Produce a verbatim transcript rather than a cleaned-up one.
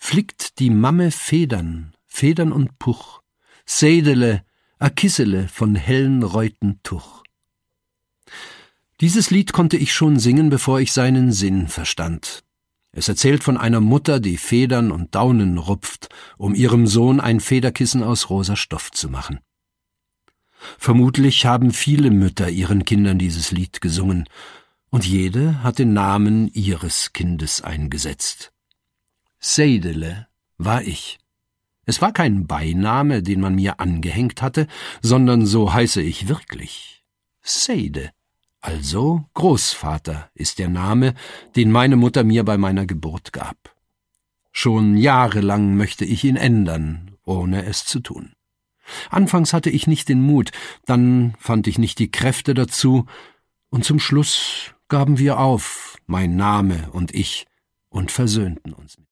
flickt die Mamme Federn, Federn und Puch, Seidele, a Kissele von hellen Reuten Tuch. Dieses Lied konnte ich schon singen, bevor ich seinen Sinn verstand. Es erzählt von einer Mutter, die Federn und Daunen rupft, um ihrem Sohn ein Federkissen aus rosa Stoff zu machen. Vermutlich haben viele Mütter ihren Kindern dieses Lied gesungen, und jede hat den Namen ihres Kindes eingesetzt. Seidele war ich. Es war kein Beiname, den man mir angehängt hatte, sondern so heiße ich wirklich. Seide, also Großvater, ist der Name, den meine Mutter mir bei meiner Geburt gab. Schon jahrelang möchte ich ihn ändern, ohne es zu tun. Anfangs hatte ich nicht den Mut, dann fand ich nicht die Kräfte dazu, und zum Schluss gaben wir auf, mein Name und ich, und versöhnten uns.